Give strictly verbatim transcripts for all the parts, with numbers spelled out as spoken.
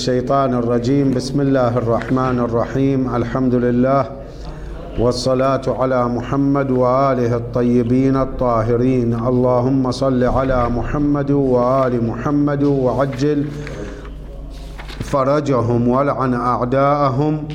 الشيطان الرجيم. بسم الله الرحمن الرحيم. الحمد لله والصلاة على محمد وآله الطيبين الطاهرين. اللهم صل على محمد وآل محمد وعجل فرجهم ولعن أعداءهم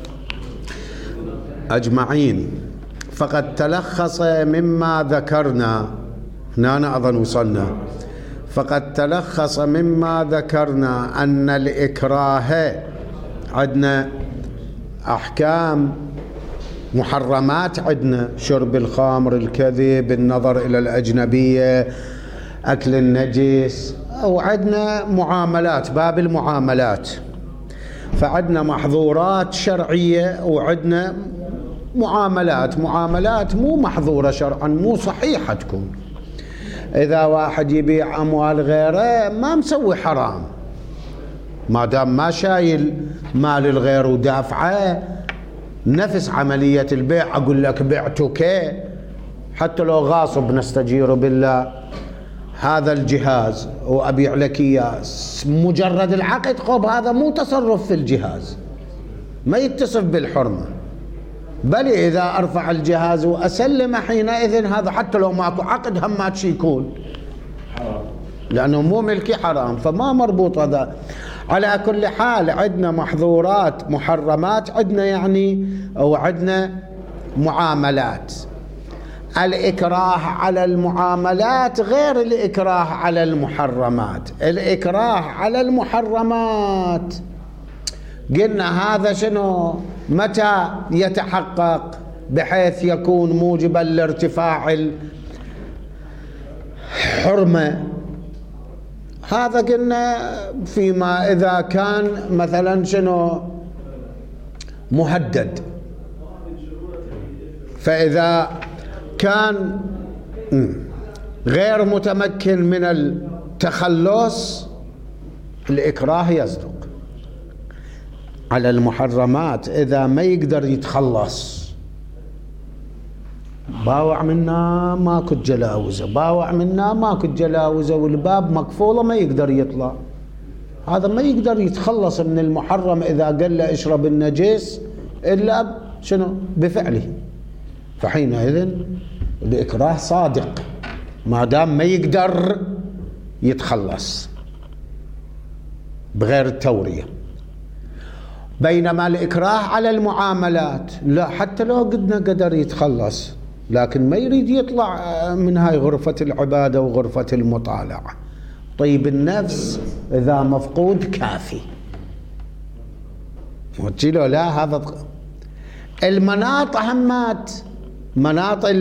أجمعين. فقد تلخص مما ذكرنا، هنا أظن وصلنا، فقد تلخص مما ذكرنا أن الإكراه عندنا أحكام محرمات، عندنا شرب الخمر، الكذب، النظر إلى الأجنبية، أكل النجس، وعندنا معاملات، باب المعاملات. فعندنا محظورات شرعية وعندنا معاملات. معاملات مو محظورة شرعا، مو صحيحة تكون. إذا واحد يبيع أموال غيره ما مسوي حرام، ما دام ما شايل مال الغير ودافعه. نفس عملية البيع، أقول لك بعتك حتى لو غاصب نستجير بالله هذا الجهاز وأبيع لك إياه، مجرد العقد خب هذا مو تصرف في الجهاز، ما يتصف بالحرمة. بل إذا أرفع الجهاز وأسلم حينئذ هذا حتى لو ماكو عقد هم ما يكون حرام، لأنه مو ملكي حرام، فما مربوط هذا. على كل حال عندنا محظورات محرمات، عندنا يعني وعندنا معاملات. الإكراه على المعاملات غير الإكراه على المحرمات. الإكراه على المحرمات قلنا هذا شنو؟ متى يتحقق بحيث يكون موجبا لارتفاع الحرمة؟ هذا قلنا فيما إذا كان مثلا شنو مهدد. فإذا كان غير متمكن من التخلص الإكراه يصدق. على المحرمات إذا ما يقدر يتخلص، باوع منا ماكو تجلاوزه، باوع منا ماكو تجلاوزه، والباب مقفوله ما يقدر يطلع، هذا ما يقدر يتخلص من المحرم إذا قال له اشرب النجس إلا شنو بفعله. فحينئذ الإكراه صادق ما دام ما يقدر يتخلص بغير التورية. بينما الإكراه على المعاملات لا، حتى لو قدنا قدر يتخلص لكن ما يريد يطلع من هاي غرفة العبادة وغرفة المطالعة. طيب النفس إذا مفقود كافي، وتجيله لا هذا. المناط أهمات، مناط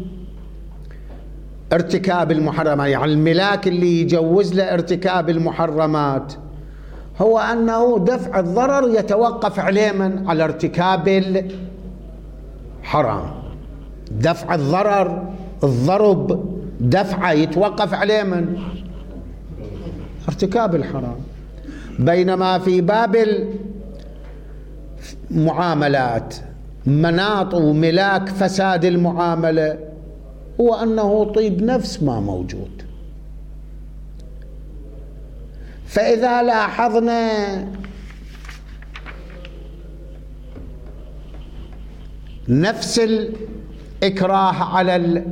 ارتكاب المحرمات، يعني الملاك اللي يجوز له ارتكاب المحرمات هو أنه دفع الضرر يتوقف عليه من على ارتكاب الحرام. دفع الضرر، الضرب دفعه يتوقف عليه من ارتكاب الحرام. بينما في باب المعاملات مناط وملاك فساد المعاملة هو أنه طيب نفس ما موجود. فإذا لاحظنا نفس الإكراه على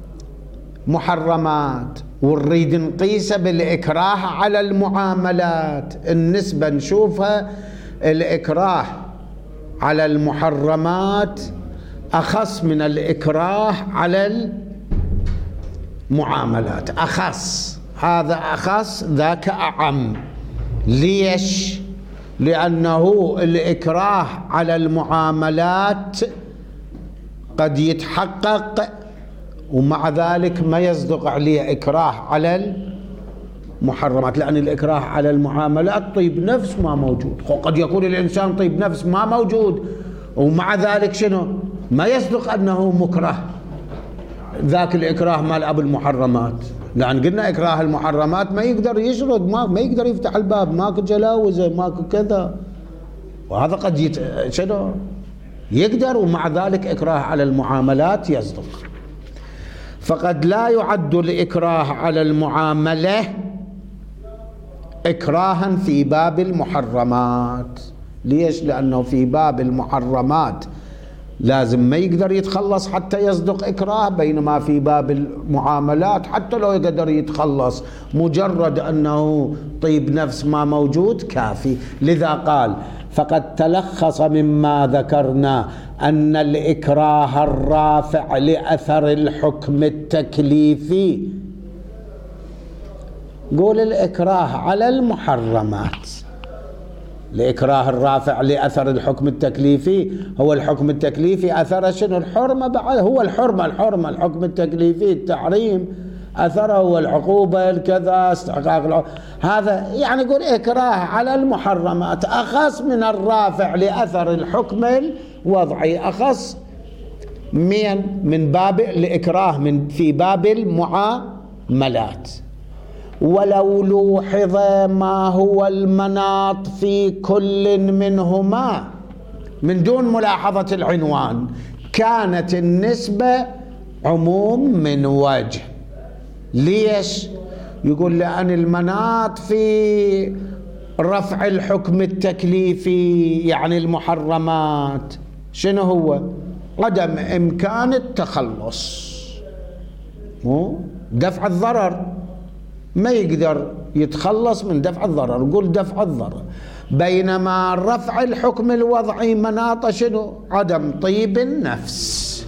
المحرمات ونريد نقيسه بالإكراه على المعاملات، النسبة نشوفها الإكراه على المحرمات أخص من الإكراه على المعاملات، أخص، هذا أخص ذاك أعم. ليش؟ لأنه الإكراه على المعاملات قد يتحقق ومع ذلك ما يصدق عليه إكراه على المحرمات، لأن الإكراه على المعاملات طيب نفس ما موجود. قد يكون الإنسان طيب نفس ما موجود ومع ذلك شنو؟ ما يصدق أنه مكره. ذاك الإكراه مال أبو المحرمات، لأن قلنا إكراه المحرمات ما يقدر يشرد، ما, ما يقدر يفتح الباب، ماكو جلاوزه، ماكو كذا، وهذا قد يت... شنو يقدر، ومع ذلك إكراه على المعاملات يصدق. فقد لا يعد الإكراه على المعاملة إكراها في باب المحرمات. ليش؟ لأنه في باب المحرمات لازم ما يقدر يتخلص حتى يصدق إكراه، بينما في باب المعاملات حتى لو يقدر يتخلص مجرد أنه طيب نفس ما موجود كافي. لذا قال فقد تلخص مما ذكرنا أن الإكراه الرافع لأثر الحكم التكليفي، قول الإكراه على المحرمات، الإكراه الرافع لأثر الحكم التكليفي هو الحكم التكليفي أثر شنو؟ الحرمة. بعد هو الحرمة الحرمة الحكم التكليفي التحريم أثره هو العقوبة الكذا استحقاق العقوبة. هذا يعني يقول إكراه على المحرمات أخص من الرافع لأثر الحكم الوضعي، أخص من من باب الإكراه من في باب المعاملات. ولو لوحظ ما هو المناط في كل منهما من دون ملاحظة العنوان كانت النسبة عموم من وجه. ليش؟ يقول لأن المناط في رفع الحكم التكليفي يعني المحرمات شنو هو؟ عدم إمكان التخلص، مو دفع الضرر، ما يقدر يتخلص من دفع الضرر، نقول دفع الضرر. بينما رفع الحكم الوضعي مناط شنو؟ عدم طيب النفس.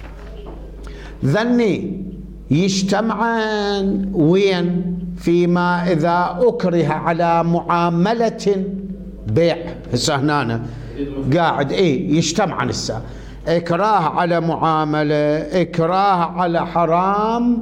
ذني يجتمعان وين؟ فيما إذا أكره على معاملة بيع. هسه هنا قاعد إيه يجتمعان هسه إكراه على معاملة، إكراه على حرام،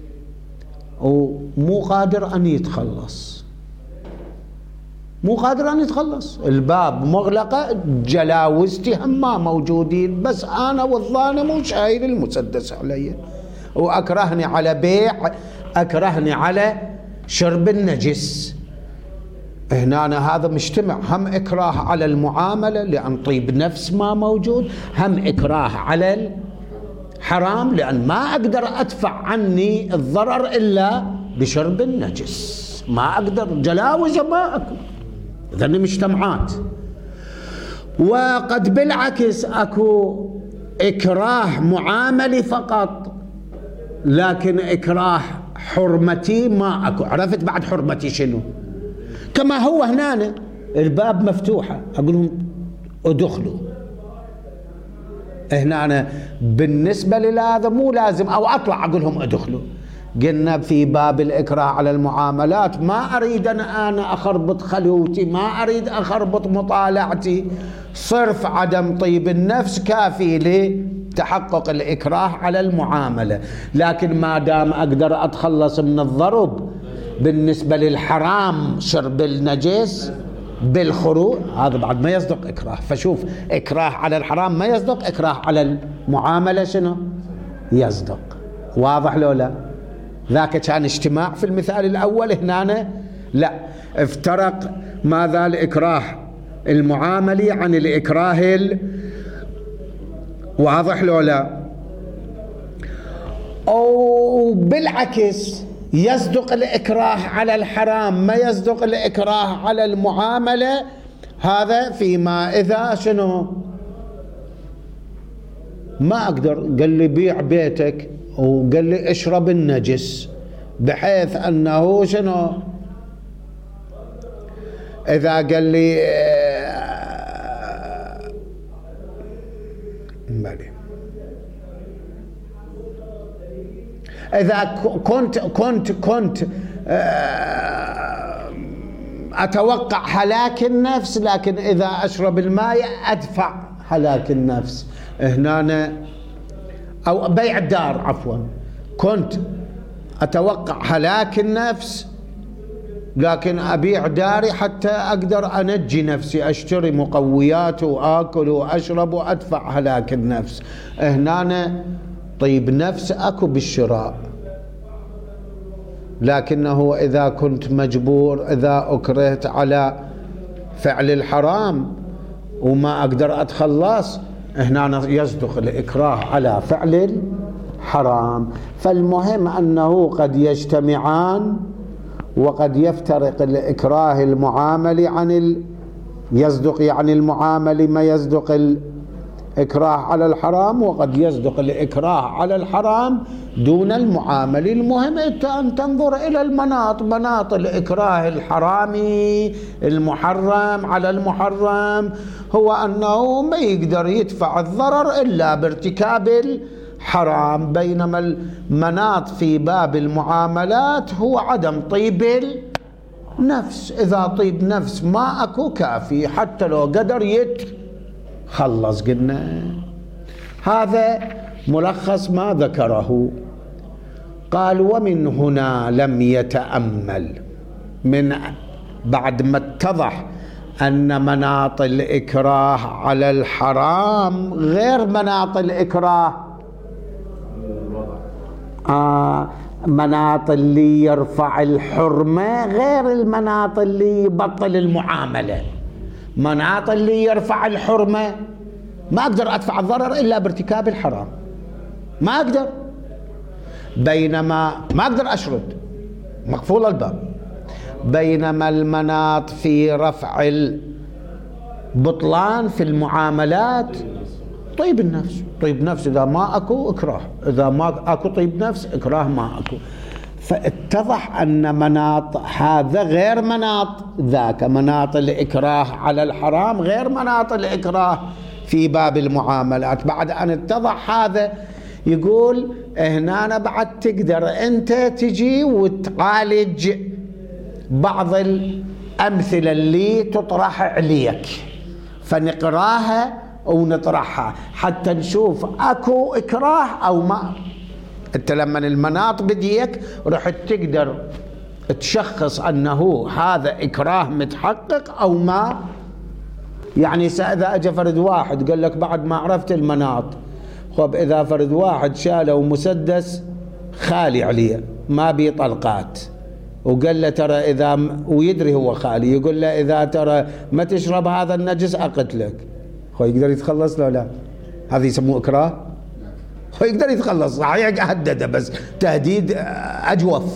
ومو قادر أن يتخلص، مو قادر أن يتخلص، الباب مغلقة، جلاوزتي هم ما موجودين، بس أنا والظالم مو شايل المسدس علي، وأكرهني على بيع، أكرهني على شرب النجس. هنا أنا هذا مجتمع، هم إكراه على المعاملة لأن طيب نفس ما موجود، هم إكراه على حرام لأن ما أقدر أدفع عني الضرر إلا بشرب النجس، ما أقدر، جلاوزة ما أكو. إذن مجتمعات. وقد بالعكس أكو إكراه معاملي فقط، لكن إكراه حرمتي ما أكو. عرفت بعد حرمتي شنو؟ كما هو هنا الباب مفتوحة، أقول لهم ادخلوا. هنا أنا بالنسبة لهذا مو لازم أو أطلع أقول لهم ادخلوا. قلنا في باب الإكراه على المعاملات ما أريد أنا, أنا أخربط خلوتي، ما أريد أخربط مطالعتي، صرف عدم طيب النفس كافي لتحقق الإكراه على المعاملة. لكن ما دام أقدر أتخلص من الضرب بالنسبة للحرام شرب النجس بالخروج، هذا بعد ما يصدق إكراه. فشوف، إكراه على الحرام ما يصدق، إكراه على المعاملة شنو يصدق. واضح لو لا؟ ذاك كان اجتماع في المثال الأول، هنا لا، افترق ماذا الإكراه المعاملي عن الإكراه ال... واضح لو لا؟ أو بالعكس يصدق الإكراه على الحرام ما يصدق الإكراه على المعاملة. هذا فيما إذا شنو ما أقدر، قال لي بيع بيتك وقال لي اشرب النجس، بحيث أنه شنو إذا قال لي بلي إذا كنت كنت كنت أتوقع هلاك النفس، لكن إذا أشرب الماء أدفع هلاك النفس. هنا أو بيع الدار عفوا، كنت أتوقع هلاك النفس لكن أبيع داري حتى أقدر أنجي نفسي، أشتري مقويات وآكل وأشرب وأدفع هلاك النفس. هنا طيب نفس أكو بالشراء، لكنه إذا كنت مجبور، إذا أكرهت على فعل الحرام وما أقدر أتخلص، هنا يصدق الإكراه على فعل الحرام. فالمهم أنه قد يجتمعان وقد يفترق الإكراه المعامل عن ال... يصدق يعني المعامل ما يصدق الإكراه على الحرام، وقد يصدق الإكراه على الحرام دون المعامل. المهم أن تنظر إلى المناط، مناط الإكراه الحرامي المحرم على المحرم هو أنه ما يقدر يدفع الضرر إلا بارتكاب الحرام، بينما المناط في باب المعاملات هو عدم طيب النفس. إذا طيب نفس ما أكو كافي حتى لو قدر يتخلص. قلنا هذا ملخص ما ذكره. قال ومن هنا لم يتأمل، من بعد ما اتضح أن مناط الإكراه على الحرام غير مناط الإكراه آه مناط اللي يرفع الحرمة غير المناط اللي يبطل المعاملة. مناط اللي يرفع الحرمة ما أقدر أدفع الضرر إلا بارتكاب الحرام، ما أقدر، بينما ما أقدر أشرد، مقفول الباب. بينما المناط في رفع البطلان في المعاملات طيب النفس. طيب نفس إذا ما أكو إكراه، إذا ما أكو طيب نفس إكراه ما أكو. فاتضح أن مناط هذا غير مناط ذاك، مناط الإكراه على الحرام غير مناط الإكراه في باب المعاملات. بعد أن اتضح هذا يقول هنا بعد تقدر أنت تجي وتعالج بعض الأمثلة اللي تطرح عليك، فنقراها ونطرحها حتى نشوف أكو إكراه أو ما. أنت لما المناط بديك رح تقدر تشخص أنه هذا إكراه متحقق أو ما. يعني إذا أجى فرد واحد قال لك بعد ما عرفت المناط، خب إذا فرد واحد شاله مسدس خالي عليه ما بي طلقات وقال له ترى إذا م... ويدري هو خالي، يقول له إذا ترى ما تشرب هذا النجس أقتلك، هو يقدر يتخلص له؟ لا، هذا يسموه إكراه. هو يقدر يتخلص، صحيح هدده بس تهديد أجوف،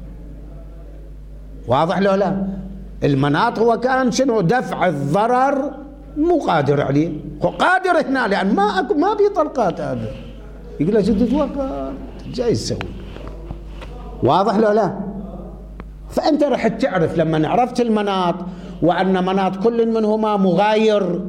واضح له؟ لا، المناط هو كان شنو؟ دفع الضرر، مو قادر عليه، هو قادر هنا لأن ما أكو ما بي طلقات. هذا يقول له جد توقع جاي يسوي، واضح له؟ لا. فأنت رح تعرف لما عرفت المناط وأن مناط كل منهما مغاير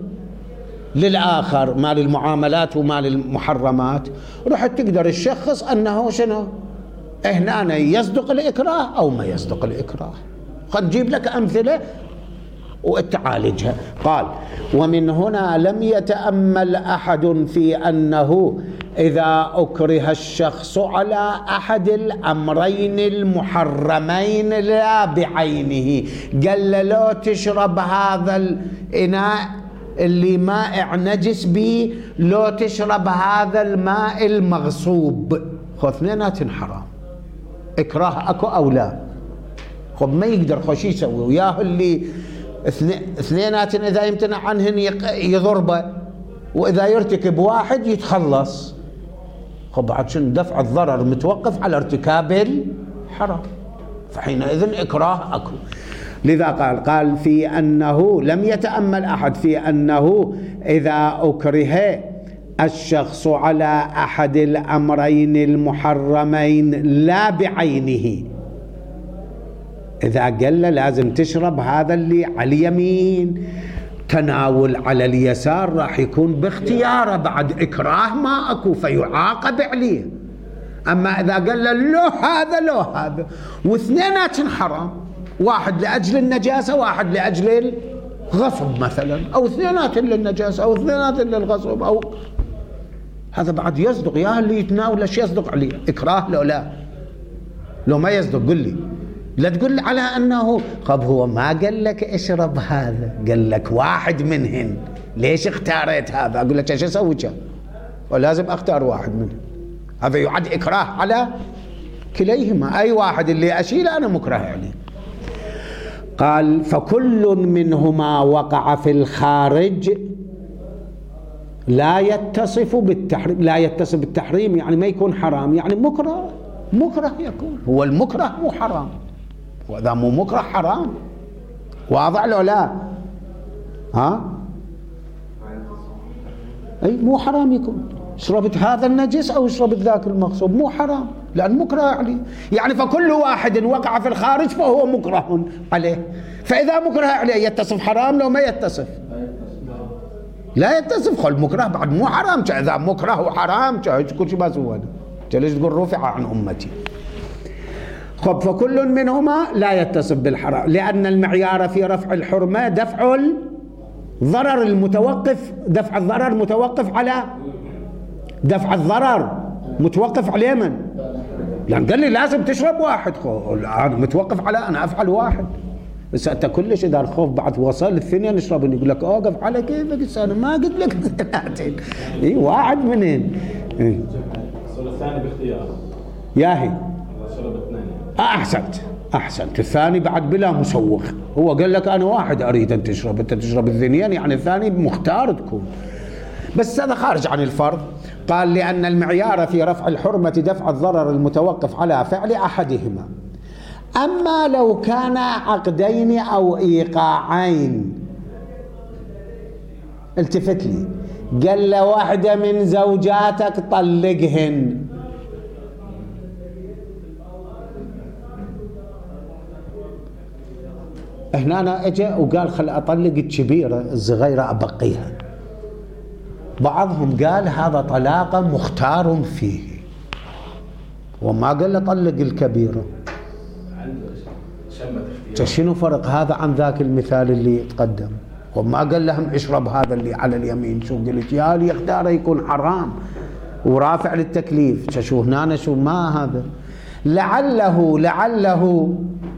للآخر، مال المعاملات ومال المحرمات، رح تقدر تشخص أنه شنو هنا يصدق الإكراه أو ما يصدق الإكراه. خل نجيب لك أمثلة وتعالجها. قال ومن هنا لم يتأمل أحد في أنه إذا أكره الشخص على أحد الأمرين المحرمين لا بعينه، قال له لو تشرب هذا الإناء اللي مائع نجس به، لو تشرب هذا الماء المغصوب، خو اثنينات حرام، إكراه أكو أو لا؟ خب ما يقدر، خو شو يسوي وياه اللي اثنينات إذا يمتنع عنهن يضربه، وإذا يرتكب واحد يتخلص. خب بعد شنو؟ دفع الضرر متوقف على ارتكاب الحرام، فحينئذ إكراه أكو. لذا قال قال في أنه لم يتأمل أحد في أنه إذا أكره الشخص على أحد الأمرين المحرمين لا بعينه، إذا قال له لازم تشرب هذا اللي على اليمين، تناول على اليسار راح يكون باختياره، بعد إكراه ما أكو فيعاقب عليه. أما إذا قال له لو هذا لو هذا واثنينات حرام، واحد لأجل النجاسة واحد لأجل الغصب مثلا، أو اثنينات للنجاسة أو اثنينات للغصب، أو هذا بعد يصدق يا اللي يتناول ايش يصدق عليه؟ إكراه لو لا؟ لو ما يصدق قل لي، لا تقول على أنه خب هو ما قال لك اشرب هذا، قال لك واحد منهن، ليش اختاريت هذا؟ أقول لك ايش أسوي كان؟ ولازم أختار واحد منهن، هذا يعد إكراه على كليهما، أي واحد اللي أشيله أنا مكره عليه. قال فكل منهما وقع في الخارج لا يتصف بالتحريم، لا يتصف بالتحريم يعني ما يكون حرام، يعني مكره، مكره يكون، هو المكره مو حرام، وإذا مو مكره حرام. واضح لو لا؟ ها؟ أي مو حرام يكون شربت هذا النجس أو شربت ذاك المغصوب، مو حرام لأن مكره عليه. يعني فكل واحد وقع في الخارج فهو مكره عليه. فإذا مكره عليه يتصف حرام لو ما يتصف؟ لا يتصف. خل مكره بعد مو حرام. إذا مكره وحرام كل شيء ما سوى. ليش تقول رفع عن أمتي؟ خب فكل منهما لا يتصف بالحرام، لأن المعيار في رفع الحرمة دفع الضرر المتوقف، دفع الضرر متوقف على دفع الضرر متوقف على من؟ لأن قال لي لازم تشرب واحد، أنا متوقف على أنا أفعل واحد. بس أنت كلش إذا الخوف بعد وصل الثانية نشرب، يقول لك أوقف على كيفك، أنا ما قلت لك ثلاثين. إيه واحد منين؟ إيه. الثاني باختيار. ياهي. شرب اثنين. أحسنت أحسنت. الثاني بعد بلا مسوغ، هو قال لك أنا واحد أريد أن تشرب، أنت تشرب الثنين، يعني الثاني مختار تكون. بس هذا خارج عن الفرض. قال لأن المعيار في رفع الحرمة دفع الضرر المتوقف على فعل أحدهما. أما لو كان عقدين أو إيقاعين، التفت لي، قال له واحدة من زوجاتك طلقهن، هنا أنا أجي وقال خل أطلق الكبيرة، الصغيرة أبقيها. بعضهم قال هذا طلاق مختار فيه، وما قال له طلق الكبيرة. شنو فرق هذا عن ذاك المثال اللي تقدم؟ وما قال لهم اشرب هذا اللي على اليمين. شو قلت يا لي يختاره يكون حرام ورافع للتكليف. شو هنا شو ما هذا؟ لعله لعله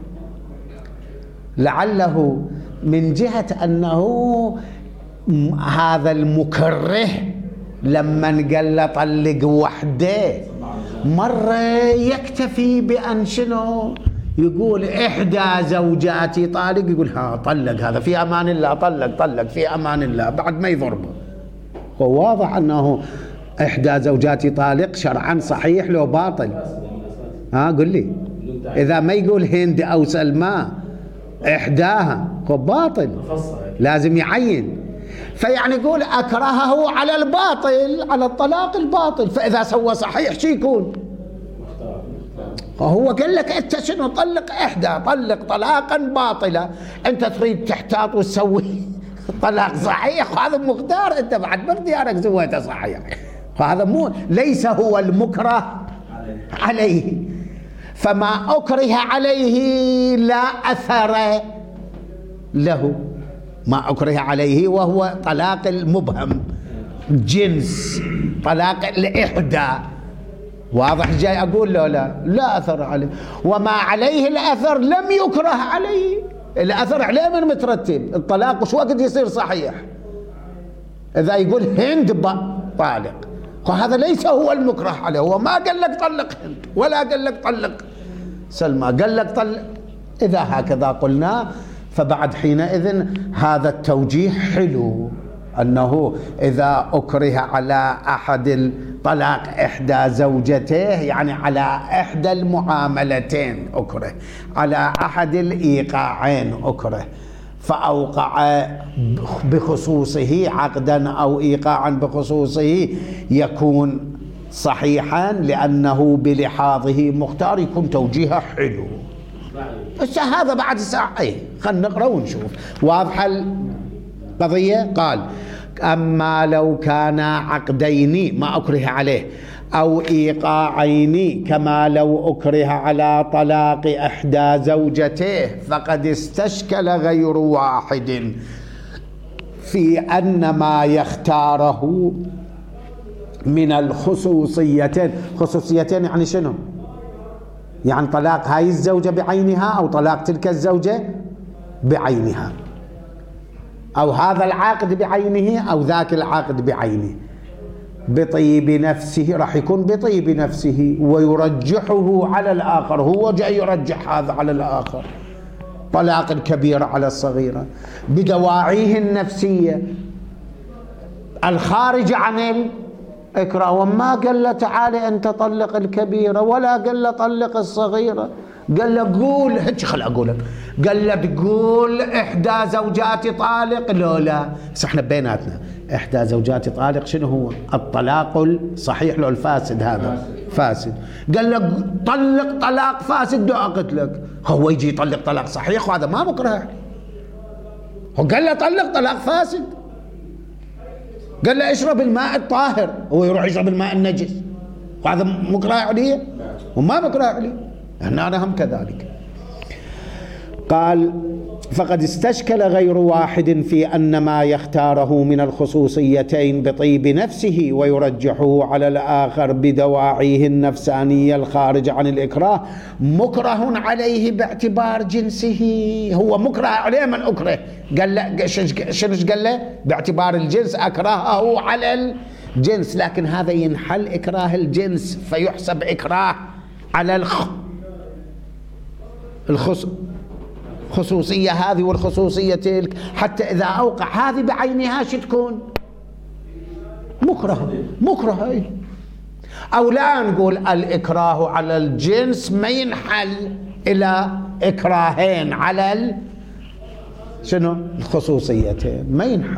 لعله من جهة أنه هذا المكره لما قال له طلق وحده مرة يكتفي بأن شنو يقول إحدى زوجاتي طالق، يقول ها طلق هذا في أمان الله، طلق طلق في أمان الله بعد ما يضربه. هو واضح أنه إحدى زوجاتي طالق شرعا صحيح لو باطل؟ ها قل لي. إذا ما يقول هند أو سلمى إحداها هو باطل، لازم يعين. فيعني يقول أكرهه على الباطل، على الطلاق الباطل. فإذا سوى صحيح شو يكون؟ هو قال لك أنت شنو طلق إحدى، طلق طلاقا باطلا، أنت تريد تحتاط وتسوي طلاق صحيح، هذا مختار، أنت بعد باختيارك سويته صحيح. فهذا مو ليس هو المكره عليه. فما أكره عليه لا أثر له، ما أكره عليه وهو طلاق المبهم جنس، طلاق الإحدى. واضح جاي أقول له لا لا أثر عليه. وما عليه الأثر لم يكره عليه، الأثر عليه من مترتب الطلاق وش وقت يصير صحيح. إذا يقول هند طالق، وهذا ليس هو المكره عليه. هو ما قال لك طلق هند ولا قال لك طلق سلمى، قال لك طلق. إذا هكذا قلنا فبعد حينئذ هذا التوجيه حلو، أنه إذا أكره على أحد الطلاق إحدى زوجته، يعني على إحدى المعاملتين أكره، على أحد الإيقاعين أكره، فأوقع بخصوصه عقدا أو إيقاعا بخصوصه يكون صحيحا، لأنه بلحاظه مختار، يكون توجيهه حلو. بس هذا بعد ساعة ايه خلينا نقرأ ونشوف واضحة القضية. قال أما لو كان عقدين ما أكره عليه أو إيقاعين كما لو أكره على طلاق إحدى زوجته، فقد استشكل غير واحد في أن ما يختاره من الخصوصيتين. خصوصيتين يعني شنو؟ يعني طلاق هاي الزوجة بعينها أو طلاق تلك الزوجة بعينها، أو هذا العقد بعينه أو ذاك العقد بعينه. بطيب نفسه راح يكون بطيب نفسه ويرجحه على الآخر، هو جاي يرجح هذا على الآخر، طلاق الكبيرة على الصغيرة، بدواعيه النفسية الخارجة عن الإكراه. وما قال له تعالى أنت طلق الكبيرة ولا قال له طلق الصغيرة، قال له قول هيك، خل أقولك. قال له تقول إحدى زوجاتي طالق؟ لو لا، بس إحنا بيناتنا إحدى زوجاتي طالق شنو هو؟ الطلاق الصحيح لو الفاسد؟ هذا فاسد. قال له طلق طلاق فاسد دو أقتلك. هو يجي يطلق طلاق صحيح وهذا ما مكره عليه. هو قال له طلق طلاق فاسد. قال له اشرب الماء الطاهر، هو يروح يشرب الماء النجس، وهذا مكره عليه وما مكره عليه. هنا هم كذلك. قال فقد استشكل غير واحد في أن ما يختاره من الخصوصيتين بطيب نفسه ويرجحه على الآخر بدواعيه النفسانية الخارجة عن الإكراه مكره عليه باعتبار جنسه. هو مكره عليه من أكره. قال له شنو قال له؟ باعتبار الجنس أكرهه على الجنس، لكن هذا ينحل إكراه الجنس فيحسب إكراه على الخ الخص خصوصية هذه والخصوصية تلك، حتى إذا أوقع هذه بعينها شو تكون؟ مكره مكره أي. أو لا نقول الإكراه على الجنس ما ينحل إلى إكراهين على ال... شنو؟ الخصوصيتين ما ينحل.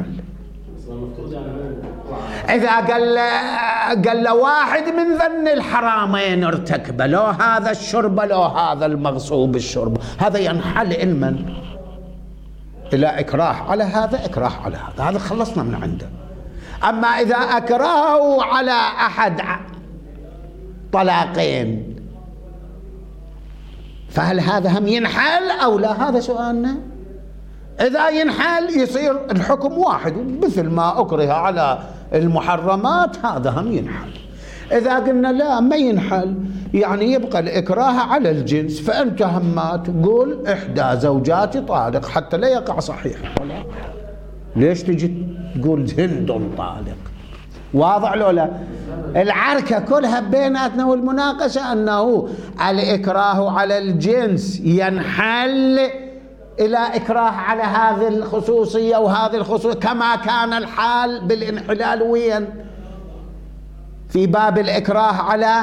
إذا قال قال له واحد من ذن الحرامين ارتكب، لو هذا الشرب لو هذا المغصوب الشرب، هذا ينحل علما إلى إكراه على هذا إكراه على هذا، هذا خلصنا من عنده. أما إذا أكرهه على أحد طلاقين فهل هذا هم ينحل أو لا؟ هذا سؤالنا. إذا ينحل يصير الحكم واحد، مثل ما أكره على المحرمات هذا هم ينحل. إذا قلنا لا ما ينحل، يعني يبقى الإكراه على الجنس، فأنت هم تقول إحدى زوجاتي طالق حتى لا يقع صحيح. ليش تجي تقول هند طالق؟ واضح لو لا؟ العركة كلها بيناتنا والمناقشة أنه الإكراه على الجنس ينحل إلى إكراه على هذه الخصوصية وهذه الخصوصية، كما كان الحال بالانحلال وين؟ في باب الإكراه على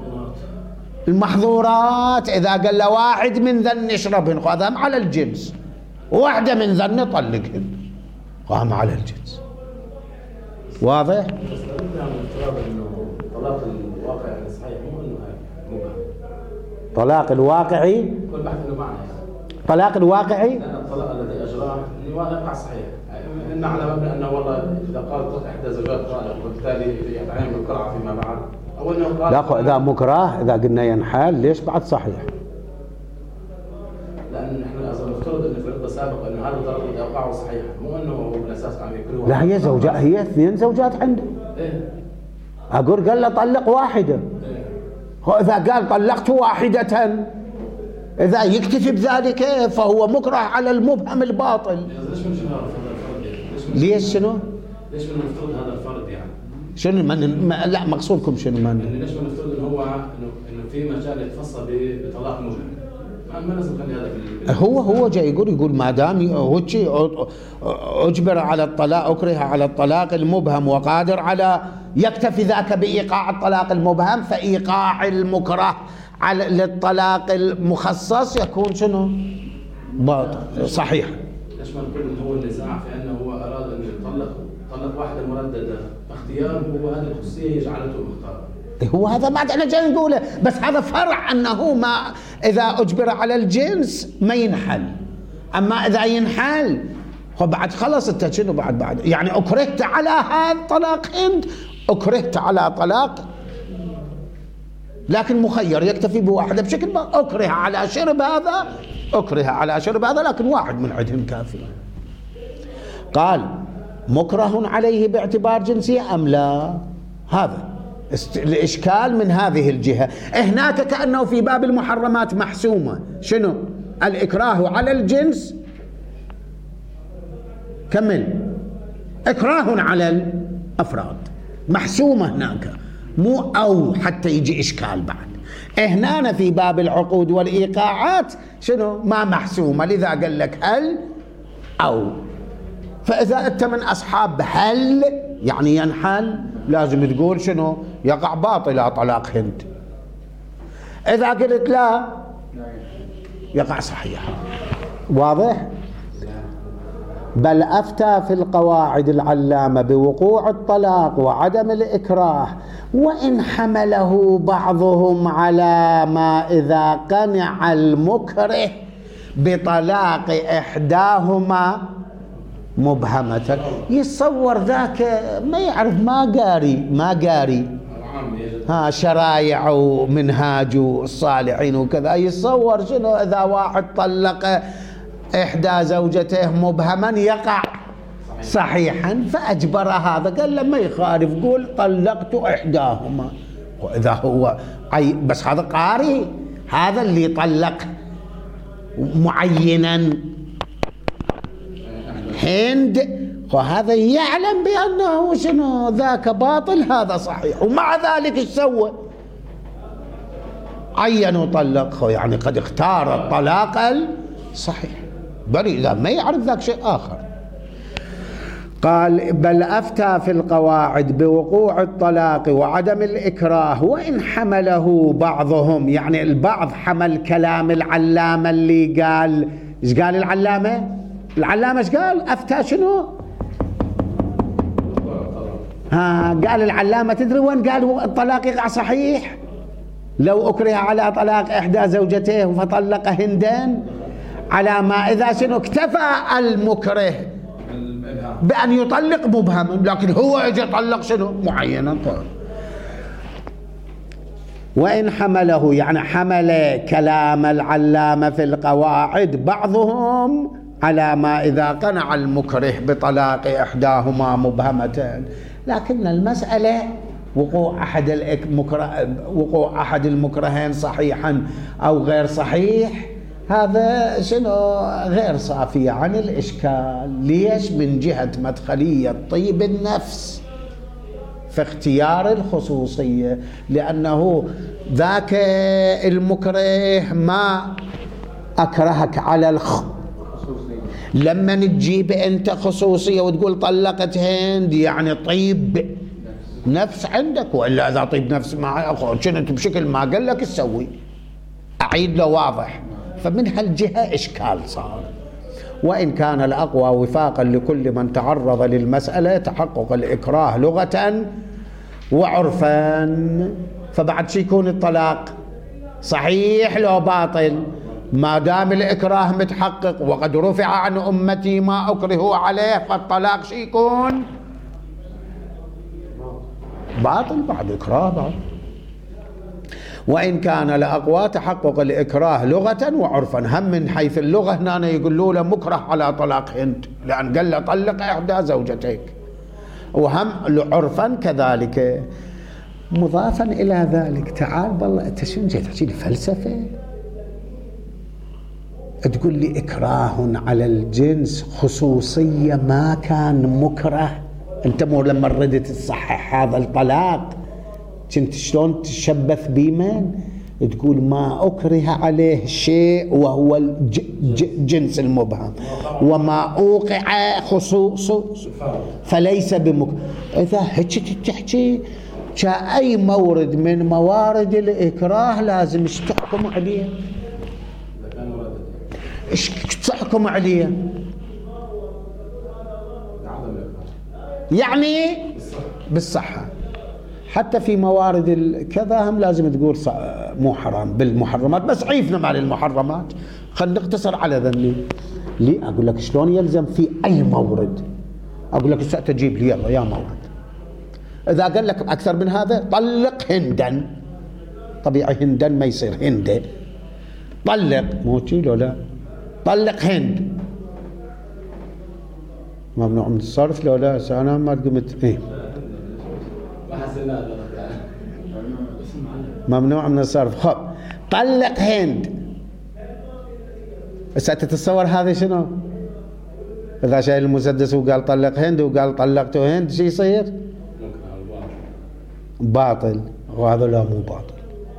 المحظورات. إذا قال له واحد من ذن اشربهن، هذا على الجنس، واحدة من ذن طلقهن، هذا على الجنس. واضح؟ بس الافتراض انه طلاق الواقع صحيح، مو انه مو طلاق الواقعي، كل بحث انه معنى طلاق الواقعي لأن الطلاق الذي أجراه يقع صحيح، إن على مبنى أنه والله إذا قال إحدى زوجات طالق وبالتالي يتعين بالقرعة فيما بعد، أو أنه قال لا إذا مكره، إذا قلنا ينحل ليش بعد صحيح؟ لأن نحن أصلا نفترض أن في العقد السابق أنه هذا الطلاق الذي أوقعه صحيح، مو أنه هو بالأساس عم يكرهه. لا هي زوجات، هي اثنين زوجات عنده. إيه؟ أقول قال له طلق واحدة. إيه؟ إذا قال طلقت واحدة، إذا يكتفي بذلك فهو مكره على المبهم الباطل. ليش من شنو هذا الفرض؟ ليش شنو؟ ليش من نفترض هذا الفرض يعني؟ شنو من ما لا مقصودكم شنو من؟ يعني ليش من نفترض إنه هو إنه إنه في مجال يتخصص بطلاق مبهم؟ ما لازم نخلي هذا بال... هو هو جاي يقول يقول ما دام هو اجبر على الطلاق، اكره على الطلاق المبهم وقادر على يكتفي ذاك بايقاع الطلاق المبهم، فايقاع المكره على للطلاق المخصص يكون شنو؟ باطل صحيح. ليش ما نقول هو النزاع في انه هو اراد ان يطلق طلق واحده مردده، اختياره هو هذه الخصوصيه جعلته مختار. هو هذا ما احنا جاي نقوله، بس هذا فرع انه ما اذا اجبر على الجنس ما ينحل، اما اذا ينحل هو بعد خلص انت شنو بعد بعد يعني اكرهت على هذا طلاق هند، اكرهت على طلاق لكن مخير يكتفي بواحده بشكل ما اكره على شرب هذا، اكره على شرب هذا لكن واحد من عندهم كافي. قال مكره عليه باعتبار جنسيه ام لا؟ هذا الإشكال من هذه الجهة. هناك كأنه في باب المحرمات محسومة، شنو؟ الإكراه على الجنس، كمل، إكراه على الأفراد محسومة هناك، مو أو حتى يجي إشكال بعد. هنا في باب العقود والإيقاعات شنو؟ ما محسومة، لذا قال لك هل أو. فإذا أنت من أصحاب هل يعني ينحل، لازم تقول شنو؟ يقع باطل طلاق هند. إذا قلت لا يقع صحيحا. واضح؟ بل أفتى في القواعد العلامة بوقوع الطلاق وعدم الإكراه وإن حمله بعضهم على ما إذا قنع المكره بطلاق إحداهما مبهمة. يتصور ذاك ما يعرف، ما قاري ما قاري ها شرايع ومنهاج الصالحين وكذا، يتصور شنو إذا واحد طلق إحدى زوجته مبهما يقع صحيحا، فأجبر هذا قال له ما يخالف، قول طلقت إحداهما. وإذا هو أي بس هذا قاري، هذا اللي طلق معينا هند، وهذا يعلم بأنه شنو ذاك باطل هذا صحيح، ومع ذلك ايش سوى؟ عين وطلق، يعني قد اختار الطلاق الصحيح، بل إذا ما يعرف ذاك شيء آخر. قال بل أفتى في القواعد بوقوع الطلاق وعدم الإكراه وإن حمله بعضهم، يعني البعض حمل كلام العلامة اللي قال. ايش قال العلامة؟ العلامة ايش قال؟ أفتى شنو؟ ها قال العلامة تدري وين قال الطلاق يقع صحيح؟ لو أكره على طلاق إحدى زوجته فطلق هندا على ما إذا شنو اكتفى المكره بأن يطلق مبهما، لكن هو اجى طلق شنو معينا. وإن حمله، يعني حمل كلام العلامة في القواعد بعضهم على ما إذا قنع المكره بطلاق إحداهما مبهمة، لكن المسألة وقوع أحد المكره وقوع أحد المكرهين صحيحا أو غير صحيح، هذا شنو غير صافية عن الإشكال. ليش؟ من جهة مدخلية طيب النفس في اختيار الخصوصية، لأنه ذاك المكره ما أكرهك على الخ لما تجيب أنت خصوصية وتقول طلقت هند، يعني طيب نفس عندك، وإلا إذا طيب نفس مع كنت بشكل ما قال لك تسوي، أعيد له واضح. فمن هالجهة إشكال صار. وإن كان الأقوى وفاقا لكل من تعرض للمسألة تحقق الإكراه لغة وعرفا، فبعد شي يكون الطلاق صحيح لو باطل ما دام الإكراه متحقق، وقد رفع عن أمتي ما أكرهوا عليه، فالطلاق شي يكون باطل بعد إكراه بعد. وإن كان الأقوى تحقق الإكراه لغة وعرفا، هم من حيث اللغة هنا يقولوا له مكره على طلاق هند لأن قال له طلق إحدى زوجتيك، وهم عرفا كذلك. مضافا إلى ذلك تعال بالله أنت شو جاي تحكي لي فلسفة؟ تقول لي إكراه على الجنس خصوصية ما كان مكره. أنت مو لما ردت تصحح هذا الطلاق كنت شلون تشبث بمن؟ تقول ما أكره عليه شيء وهو الجنس المبهم وما أوقع خصوص فليس بمكره. إذا هيك تحكي كأي مورد من موارد الإكراه لازم تحكم عليه. إيش تحكم عليه؟ يعني بالصحة. حتى في موارد الكذا هم لازم تقول مو حرام بالمحرمات، بس عيفنا مع المحرمات، خلينا نقتصر على ذني. لي أقول لك شلون يلزم في أي مورد، أقول لك تجيب لي يلا يا مورد، إذا قال لك أكثر من هذا طلق هندا، طبيعي هندا ما يصير هندة، طلق مو لو لا طلق هند ممنوع من الصرف لو لا. أنا ما قمت إيه ممنوع من الصرف. خب طلق هند، هسه تتصور هذا شنو؟ إذا شايل المسدس وقال طلق هند وقال طلقته هند شو يصير؟ باطل. وهذا لا مو باطل.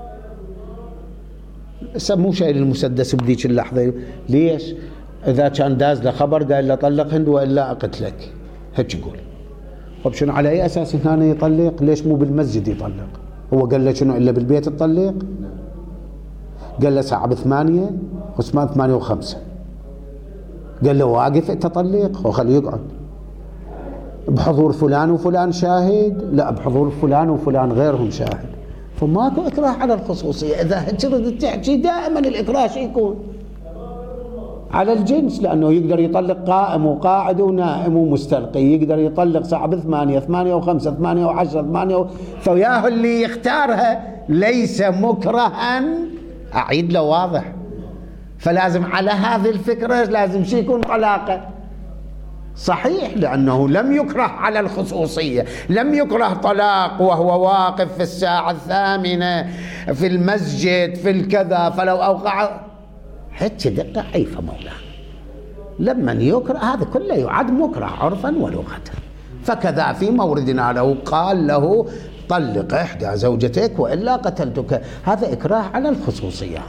هسه مو شايل المسدس بذيك اللحظة. ليش؟ إذا كان داز له خبر قال له طلق هند وإلا أقتلك، هيك يقول. طب شنو على أي أساس هنا يطلق؟ ليش مو بالمسجد يطلق؟ هو قال له شنو إلا بالبيت تطلق؟ قال له ساعة بثمانية عثمان ثمانية وخمسة، قال له واقف تطلق وخليه يقعد. بحضور فلان وفلان شاهد؟ لا، بحضور فلان وفلان غيرهم شاهد. فماكو إكراه على الخصوصية. إذا هتردت تحكي دائما الإكراه شو يكون؟ على الجنس، لأنه يقدر يطلق قائم وقاعد ونائم ومستلقي، يقدر يطلق ساعة بثمانية، ثمانية وخمسة، ثمانية وعشرة، ثمانية و... فياه اللي يختارها ليس مكرها. أعيد له واضح. فلازم على هذه الفكرة لازم شيء يكون طلاقه صحيح، لأنه لم يكره على الخصوصية، لم يكره طلاق وهو واقف في الساعة الثامنة في المسجد في الكذا، فلو أوقع حتى دقة عيفة مولانا. لما يكره هذا كله يعد مكره عرفا ولغة. فكذا في موردنا له قال له طلق إحدى زوجتك وإلا قتلتك، هذا إكراه على الخصوصية.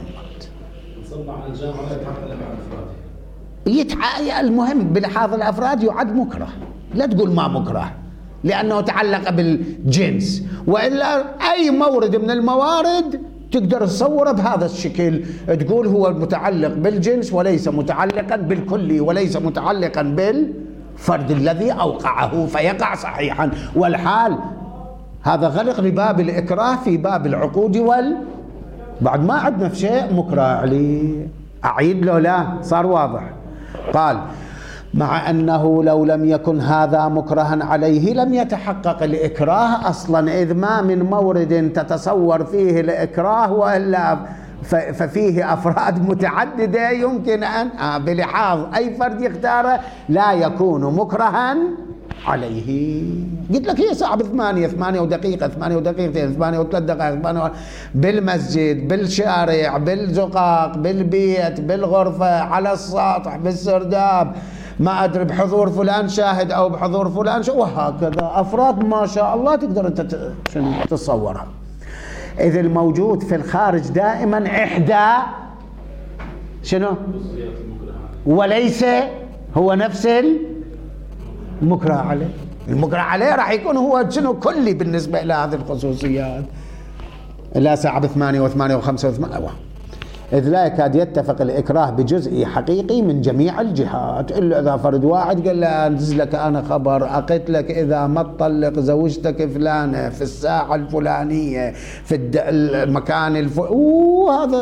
يتع... المهم بلحاظ الأفراد يعد مكره، لا تقول ما مكره لأنه تعلق بالجنس، وإلا أي مورد من الموارد تقدر تصوره بهذا الشكل، تقول هو متعلق بالجنس وليس متعلقا بالكلي وليس متعلقا بالفرد الذي أوقعه فيقع صحيحا. والحال هذا غلق لباب الإكراه في باب العقود وال بعد ما عندنا في شيء مكره عليه. أعيد له لا صار واضح. قال مع أنه لو لم يكن هذا مكرها عليه لم يتحقق الإكراه أصلا، إذ ما من مورد تتصور فيه الإكراه وإلا ففيه أفراد متعددة يمكن أن بلحاظ أي فرد يختاره لا يكون مكرها عليه. قلت لك هي ساعة بثمانية، ثمانية ودقيقة، ثمانية ودقيقتين، ثمانية وثلاث دقائق، ثمانية بالمسجد، بالشارع، بالزقاق، بالبيت، بالغرفة، على السطح، بالسرداب، ما أدري بحضور فلان شاهد أو بحضور فلان شو، وهكذا أفراد ما شاء الله تقدر أنت شنو تتصورها. إذ الموجود في الخارج دائما إحدى شنو وليس هو نفس المكره عليه. المكره عليه راح يكون هو شنو كلي بالنسبة إلى هذه الخصوصيات، إلى ساعة بثمانية وثمانية وخمسة وثمانية، إذ لا يكاد يتفق الإكراه بجزء حقيقي من جميع الجهات، إلا إذا فرد واحد قال له أنزل لك أنا خبر أقتلك إذا ما تطلق زوجتك فلانة في الساعة الفلانية في المكان الفلاني، وهذا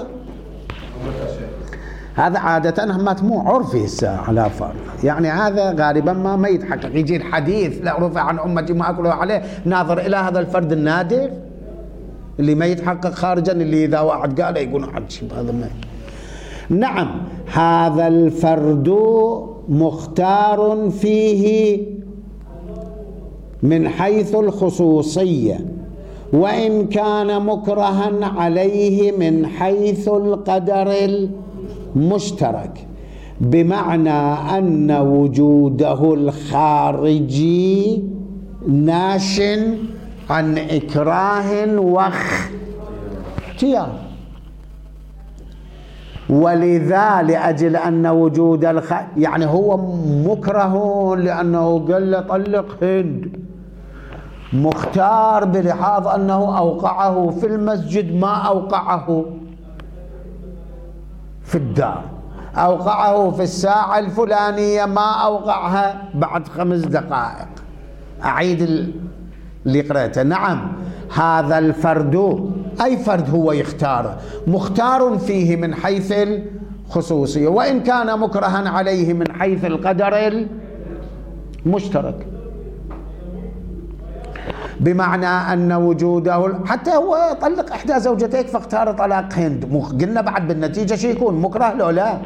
هذا عادة همات مو عرفي الساعة لا فرق، يعني هذا غالبا ما ما يتحقق. يجي الحديث لا رفع عن أمتي ما أكله عليه، ناظر إلى هذا الفرد النادر اللي ما يتحقق خارجا، اللي إذا واحد قال يقول عد شيء هذا ما. نعم هذا الفرد مختار فيه من حيث الخصوصية، وإن كان مكرها عليه من حيث القدر المشترك، بمعنى أن وجوده الخارجي ناش عن إكراه واختيار، ولذا لأجل أن وجود الخ يعني هو مكره لأنه قال له طلق هند، مختار بلحاظ أنه أوقعه في المسجد ما أوقعه في الدار، أوقعه في الساعة الفلانية ما أوقعها بعد خمس دقائق. أعيد اللي قرأته. نعم هذا الفرد أي فرد هو يختاره مختار فيه من حيث الخصوصية، وإن كان مكرها عليه من حيث القدر المشترك، بمعنى أن وجوده حتى هو طلق إحدى زوجتيك فاختار طلاق هند، قلنا بعد بالنتيجة شيء يكون مكره لو لا؟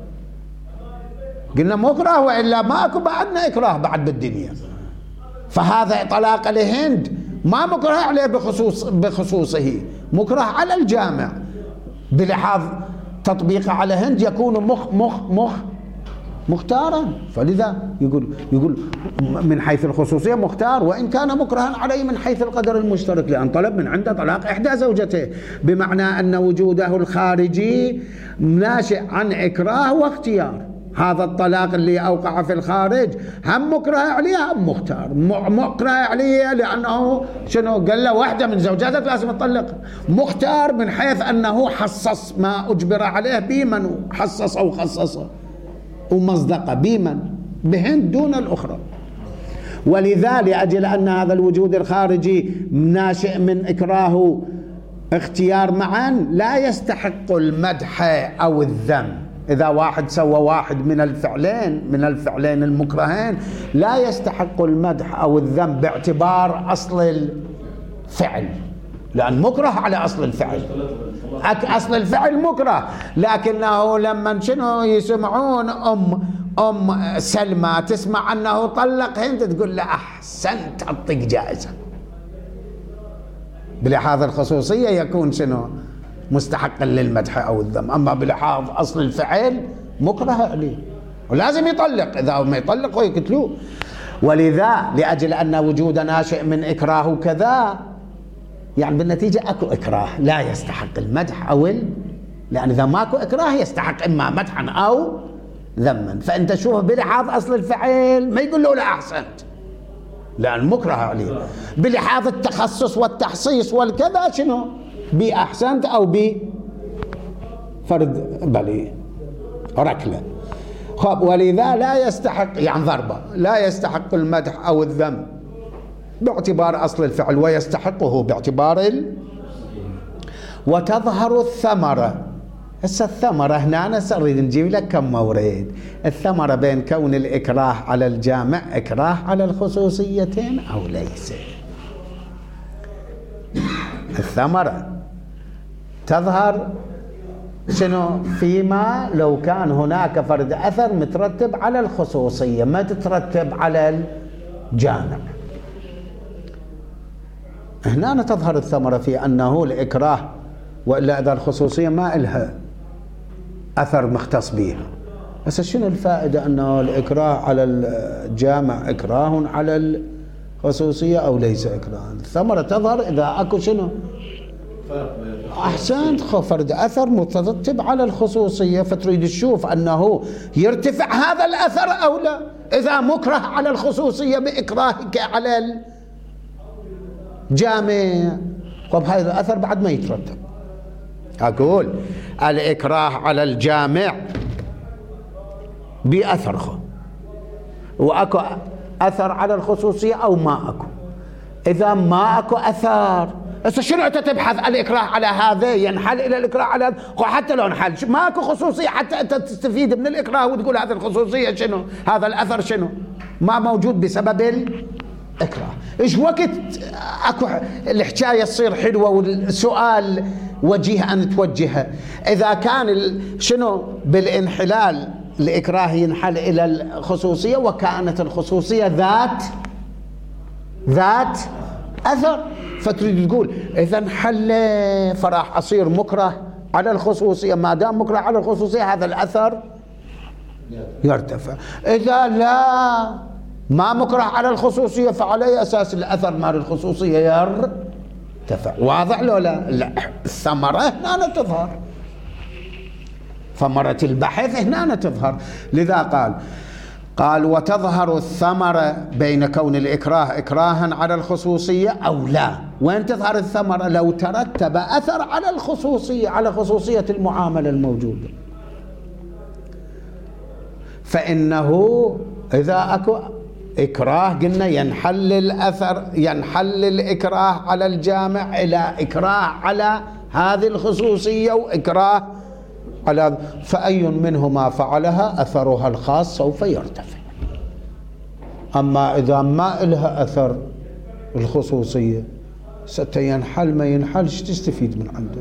قلنا مكره، وإلا ما أكو بعدنا إكراه بعد بالدنيا. فهذا طلاق لهند ما مكره عليه بخصوص بخصوصه، مكره على الجامع بلحاظ تطبيقه على هند يكون مخ مخ مخ مختارا. فلذا يقول يقول من حيث الخصوصية مختار، وإن كان مكرها عليه من حيث القدر المشترك، لأن طلب من عنده طلاق إحدى زوجته، بمعنى أن وجوده الخارجي ناشئ عن إكراه واختيار. هذا الطلاق اللي أوقع في الخارج هم مكره عليه هم مختار. مكره عليه لأنه شنو قال له واحدة من زوجاتك لازم تطلقها، مختار من حيث أنه حصص ما أجبر عليه بيمن، حصص أو خصصه ومصدقه بيمن بهند دون الأخرى. ولذا لأجل أن هذا الوجود الخارجي ناشئ من إكراه اختيار معا لا يستحق المدح أو الذم. إذا واحد سوى واحد من الفعلين من الفعلين المكرهين لا يستحق المدح أو الذم باعتبار أصل الفعل، لأن مكره على أصل الفعل، أصل الفعل مكره. لكنه لما شنو يسمعون أم أم سلمى تسمع أنه طلق هند تقول له أحسنت أعطيك جائزة. بلحاظ الخصوصية يكون شنو مستحقا للمدح أو الذم، أما بلحاظ أصل الفعل مكره عليه ولازم يطلق، إذا ما يطلق ويقتلوه. ولذا لأجل أن وجود ناشئ من إكراه كذا يعني بالنتيجة أكو إكراه لا يستحق المدح أو ال... لأن إذا ماكو إكراه يستحق إما مدحا أو ذما. فأنت شوف بلحاظ أصل الفعل ما يقول له لا أحسنت لأن مكره عليه، بلحاظ التخصص والتحصيص والكذا شنو بأحسنت أو بفرد بلي ركلة. خب ولذا لا يستحق يعني ضربة لا يستحق المدح أو الذم باعتبار أصل الفعل ويستحقه باعتبار ال... وتظهر الثمرة. هسه الثمرة هنا أنا سأريد نجيب لك كم مورد. الثمرة بين كون الإكراه على الجامع إكراه على الخصوصيتين أو ليس. الثمرة تظهر شنو فيما لو كان هناك فرد أثر مترتب على الخصوصية ما تترتب على الجامع. هنا تظهر الثمرة في أنه الإكراه، وإلا إذا الخصوصية ما إلها أثر مختص بها. بس شنو الفائدة أنه الإكراه على الجامع إكراه على الخصوصية أو ليس إكراه؟ الثمرة تظهر إذا أكو شنو أحسنت فرد أثر مترتب على الخصوصية، فتريد تشوف أنه يرتفع هذا الأثر أو لا. إذا مكره على الخصوصية بإكراهك على الجامع طب هذا الأثر بعد ما يترتب. أقول الإكراه على الجامع بأثر خو وأكو أثر على الخصوصية أو ما أكو. إذا ما أكو أثر هسه شنو أنت تبحث الإكراه على هذا ينحل إلى الإكراه على هذا؟ حتى لو انحل ما أكو خصوصية حتى أنت تستفيد من الإكراه وتقول هذه الخصوصية شنو هذا الأثر شنو ما موجود بسبب الإكراه. إيش وقت أكو الحكاية تصير حلوة والسؤال وجيه أن توجهه. إذا كان شنو بالانحلال الإكراه ينحل إلى الخصوصية وكانت الخصوصية ذات ذات أثر، فتريد تقول إذا انحل فراح أصير مكره على الخصوصية. ما دام مكره على الخصوصية هذا الأثر يرتفع. إذا لا ما مكره على الخصوصية فعلى أساس الأثر مال الخصوصية يرتفع. واضح لو لا؟ لا الثمرة هنا تظهر، ثمرة البحث هنا تظهر. لذا قال قال وتظهر الثمرة بين كون الإكراه إكراها على الخصوصية أو لا. وين تظهر الثمرة؟ لو ترتب أثر على الخصوصية على خصوصية المعاملة الموجودة، فإنه إذا أكو إكراه قلنا ينحل الأثر ينحل الإكراه على الجامع إلى إكراه على هذه الخصوصية وإكراه على، فأي منهما فعلها أثرها الخاص سوف يرتفع. أما إذا ما إلها أثر الخصوصية ستينحل ما ينحلش تستفيد من عنده.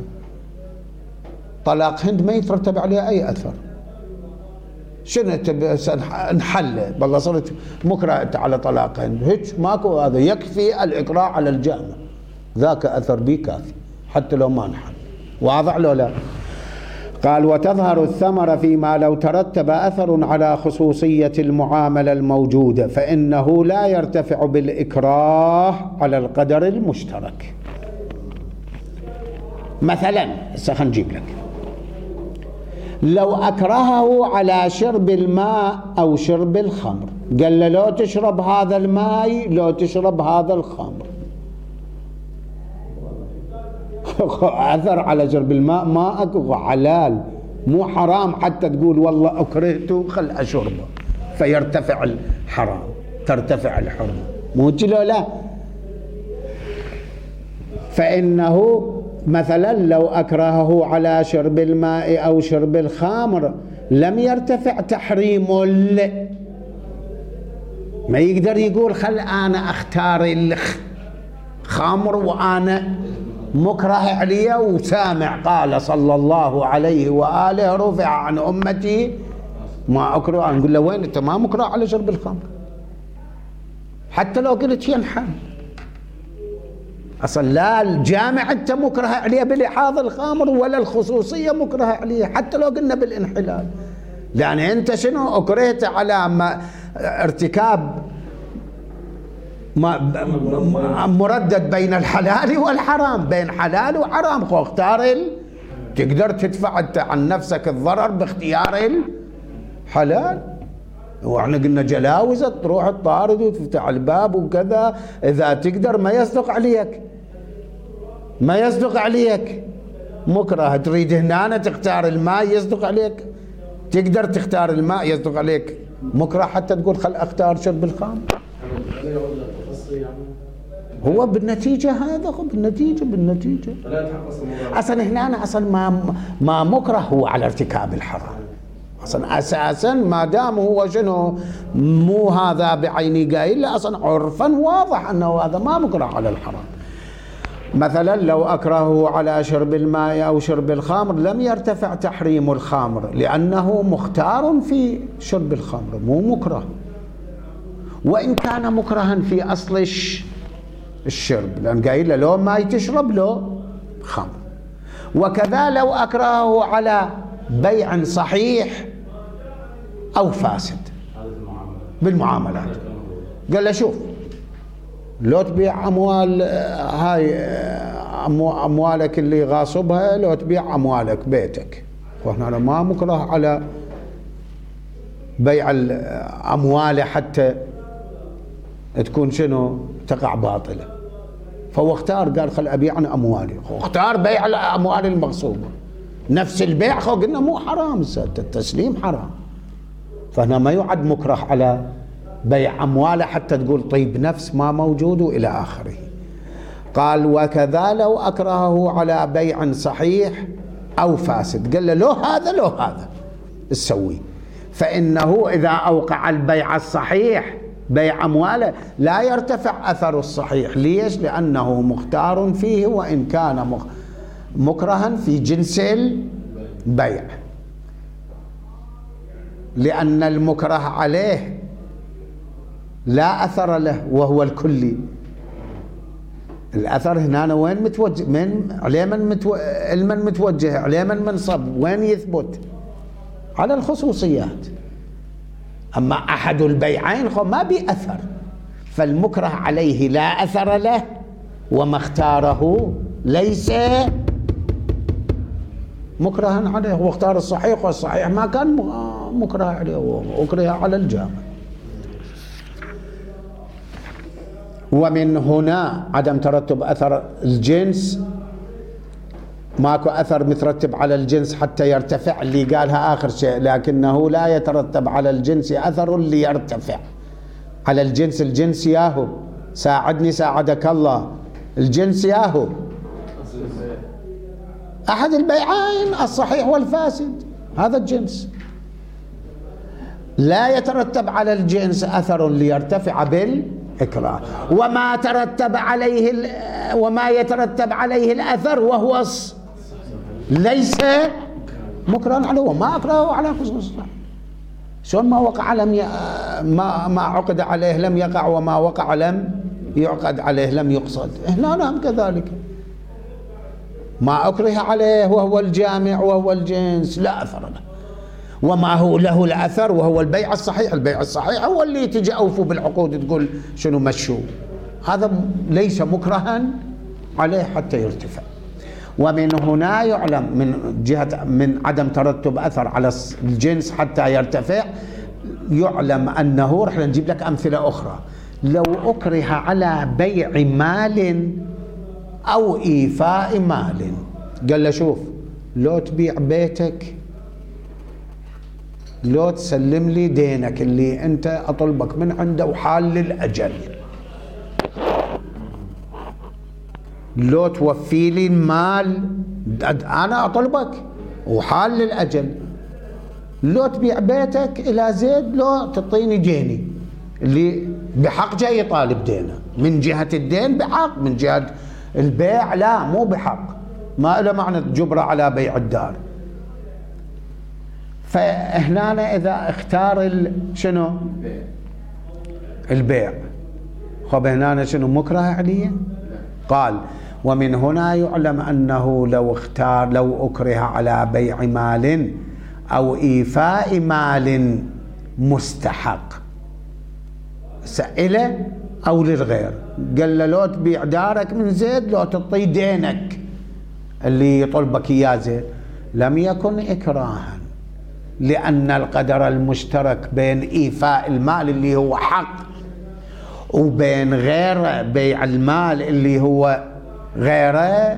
طلاق هند ما يترتب عليه أي أثر. شنو نحل والله صرت مكره على طلاق هند هيك ماكو، هذا يكفي الإكراه على الجامع ذاك أثر به كافي حتى لو ما نحل. واضح لو لا؟ قال وتظهر الثمرة فيما لو ترتب أثر على خصوصية المعاملة الموجودة فإنه لا يرتفع بالإكراه على القدر المشترك. مثلا هسه خلينا نجيب لك لو أكرهه على شرب الماء أو شرب الخمر، قال له لو تشرب هذا الماء لو تشرب هذا الخمر، أثر على شرب الماء، ماءك حلال مو حرام حتى تقول والله أكرهته خل أشربه فيرتفع الحرام، ترتفع الحرمة، مو كذا لا. فإنه مثلا لو أكرهه على شرب الماء أو شرب الخمر لم يرتفع تحريم، ما يقدر يقول خل أنا أختار الخمر وأنا مكره عليه وسامع قال صلى الله عليه وآله رفع عن أمتي ما أكره، نقول له وين أنت ما مكره على شرب الخمر حتى لو قلت ينحل أصلا، لا الجامع أنت مكره عليه بلحاظ الخمر ولا الخصوصية مكره عليه حتى لو قلنا بالانحلال، لأن أنت شنو أكرهت على ما ارتكاب ما مردد بين الحلال والحرام، بين حلال وحرام، خو اختار ال... تقدر تدفع انت عن نفسك الضرر باختيار الحلال. واحنا قلنا جلاوزة تروح تطارد وتفتح الباب وكذا، اذا تقدر ما يصدق عليك ما يصدق عليك مكره، تريد هنا تختار الماء يصدق عليك، تقدر تختار الماء يصدق عليك مكره حتى تقول خل اختار شرب الخمر. هو بالنتيجة هذا هو بالنتيجة بالنتيجة أصلا هنا أنا أصلا ما ما مكره هو على ارتكاب الحرام أصلا أساسا، ما دام هو شنو مو هذا بعيني قايل لا، أصلا عرفا واضح أنه هذا ما مكره على الحرام. مثلا لو أكرهه على شرب الماء أو شرب الخمر لم يرتفع تحريم الخمر لأنه مختار في شرب الخمر مو مكره، وإن كان مكرها في أصل الشرب، لأن قايل له لو ما تشرب له خمر. وكذا لو أكرهه على بيع صحيح أو فاسد بالمعاملات، قال له شوف لو تبيع أموال هاي أموالك اللي غاصبها، لو تبيع أموالك بيتك، وإحنا ما مكره على بيع الأموال حتى تكون شنو تقع باطلة، فهو اختار قال خل أبيع عن أموالي، اختار بيع الأموال المغصوبة، نفس البيع خو قلنا مو حرام، التسليم حرام، فهنا ما يعد مكره على بيع أمواله حتى تقول طيب نفس ما موجود إلى آخره. قال وكذا لو أكرهه على بيع صحيح أو فاسد، قال له لو هذا لو هذا تسوي، فإنه إذا أوقع البيع الصحيح بيع أمواله لا يرتفع أثر الصحيح. ليش؟ لأنه مختار فيه وإن كان مكرها في جنس البيع، لأن المكره عليه لا أثر له وهو الكلي. الأثر هنا وين متوجه؟ من عليه من متو... المن متوجه عليه من منصب، وين يثبت؟ على الخصوصيات. أما أحد البيعين ما بأثر، فالمكره عليه لا أثر له وما اختاره ليس مكرها عليه، هو اختار الصحيح والصحيح ما كان مكره عليه وأكره على الجامع. ومن هنا عدم ترتب أثر الجنس، ماكو أثر مترتب على الجنس حتى يرتفع، اللي قالها آخر شيء، لكنه لا يترتب على الجنس أثر ليرتفع على الجنس. الجنس ياهو ساعدني ساعدك الله، الجنس ياهو أحد البيعين الصحيح والفاسد، هذا الجنس. لا يترتب على الجنس أثر ليرتفع بالإكراه، وما ترتب عليه وما يترتب عليه الأثر وهو ليس مكرها عليه وما أكرهه على خصوص. شلون ما وقع لم ي... ما ما عقد عليه لم يقع، وما وقع لم يعقد عليه لم يقصد. هنا نعم كذلك، ما أكره عليه وهو الجامع وهو الجنس لا أثر له، وما هو له الأثر وهو البيع الصحيح. البيع الصحيح هو اللي تجي أوفوا بالعقود تقول شنو مشوا، هذا ليس مكرها عليه حتى يرتفع. ومن هنا يعلم من جهة من عدم ترتب أثر على الجنس حتى يرتفع، يعلم أنه، رح نجيب لك أمثلة أخرى، لو أكره على بيع مال أو إيفاء مال، قال له شوف لو تبيع بيتك لو تسلم لي دينك اللي أنت أطلبك من عنده وحال للأجل، لو توفي لي المال أنا أطلبك وحال للأجل، لو تبيع بيتك إلى زيد لو تعطيني ديني اللي بحق جاي يطالب دينه، من جهة الدين بحق، من جهة البيع لا مو بحق، ما له معنى جبرة على بيع الدار. فهنا إذا اختار شنو البيع، خب هنا شنو مكره عليه؟ قال ومن هنا يعلم أنه لو اختار لو أكره على بيع مال أو إيفاء مال مستحق سئله أو للغير، قال له لو تبيع دارك من زيد لو تعطي دينك اللي يطلبك إياه زيد، لم يكن إكراها، لأن القدر المشترك بين إيفاء المال اللي هو حق وبين غير بيع المال اللي هو غيره،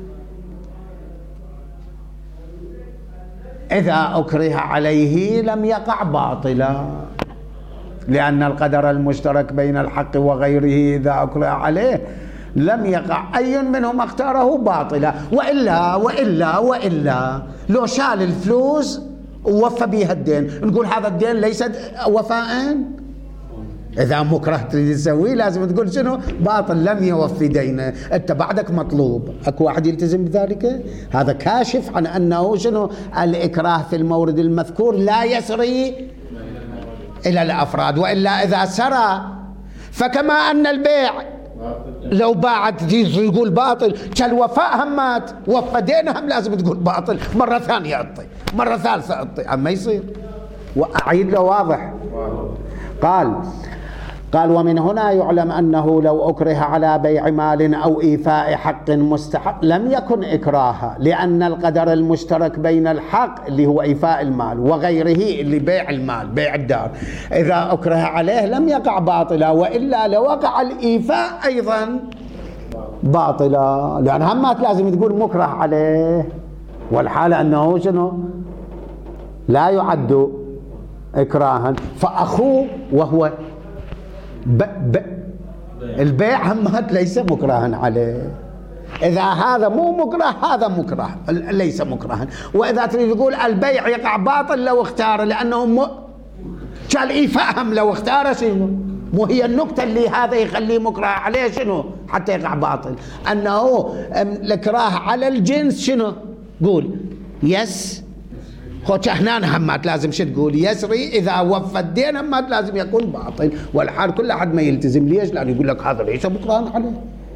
إذا أكره عليه لم يقع باطلا، لأن القدر المشترك بين الحق وغيره إذا أكره عليه لم يقع أي منهم اختاره باطلا. وإلا وإلا وإلا لو شال الفلوس ووفى بها الدين نقول هذا الدين ليس وفاء؟ إذا مكره تريد تسويه لازم تقول شنو باطل، لم يوفي دينه، أنت بعدك مطلوب. أكو واحد يلتزم بذلك؟ هذا كاشف عن أنه شنو الإكراه في المورد المذكور لا يسري إلى الأفراد، وإلا إذا سرى فكما أن البيع لو باعت تقول باطل، كالوفاء همات وفى دينه هم لازم تقول باطل، مرة ثانية أعطي، مرة ثالثة أعطي، أما يصير. وأعيد له واضح. قال قال ومن هنا يعلم أنه لو أكره على بيع مال أو إيفاء حق مستحق لم يكن إكراها، لأن القدر المشترك بين الحق اللي هو إيفاء المال وغيره اللي بيع المال بيع الدار إذا أكره عليه لم يقع باطلا، وإلا لوقع الإيفاء أيضا باطلا، لأن همات لازم تقول مكره عليه، والحالة أنه شنو لا يعد إكراها. فأخوه وهو ب ب البيع همات ليس مكرها عليه، إذا هذا مو مكره هذا مكره ليس مكرها. وإذا تريد تقول البيع يقع باطل لو اختار، لأنه م... كالإيفاء هم لو اختار شنو، مو هي النقطة اللي هذا يخليه مكره عليه شنو حتى يقع باطل، أنه الإكراه على الجنس شنو قول يس خو هنا همات لازم شو تقول يسري، إذا وفى الدين همات لازم يكون باطل، والحال كل أحد ما يلتزم. ليش؟ لأنه يقول لك هذا ليس مكرها عليه.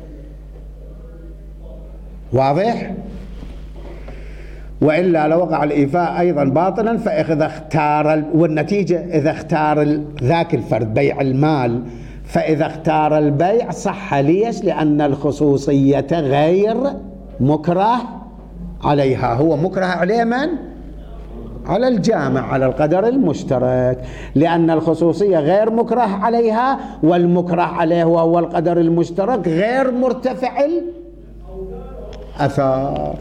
واضح؟ وإلا لو وقع الإيفاء أيضا باطلا، فإذا اختار والنتيجة إذا اختار ذاك الفرد بيع المال، فإذا اختار البيع صح. ليش؟ لأن الخصوصية غير مكره عليها، هو مكره عليه من؟ على الجامع، على القدر المشترك، لأن الخصوصية غير مكره عليها، والمكره عليه هو القدر المشترك غير مرتفع الأثار،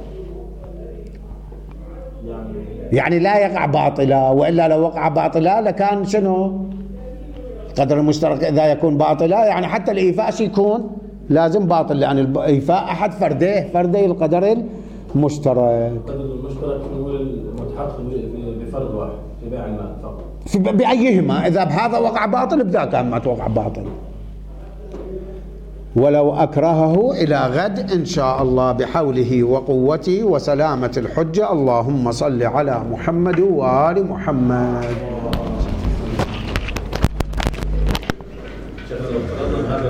يعني لا يقع باطلا. وإلا لو وقع باطلا لكان شنو القدر المشترك إذا يكون باطلا، يعني حتى الإيفاء يكون لازم باطل، لأن يعني الإيفاء أحد فرديه فردي القدر المشترك. القدر المشترك نقول متحقق بفرد واحد في بيع المال فقط، بأيهما، إذا بهذا وقع باطل بذاك ما توقع باطل. ولو أكرهه إلى غد إن شاء الله بحوله وقوته وسلامة الحجة. اللهم صل على محمد وآل محمد.